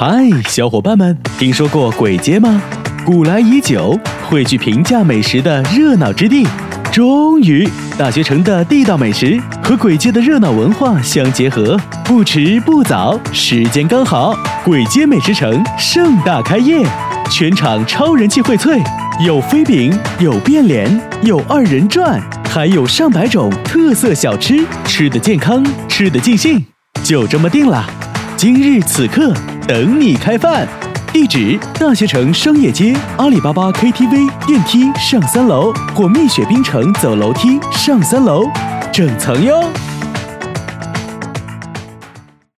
嗨，小伙伴们，听说过簋街吗？古来已久，汇聚平价美食的热闹之地。终于，大学城的地道美食和簋街的热闹文化相结合，不迟不早，时间刚好，簋街美食城盛大开业，全场超人气荟萃，有飞饼，有变脸，有二人转，还有上百种特色小吃，吃得健康，吃得尽兴，就这么定了。今日此刻，等你开饭。地址：大学城商业街阿里巴巴 KTV 电梯上3楼，或蜜雪冰城走楼梯上3楼，整层哟。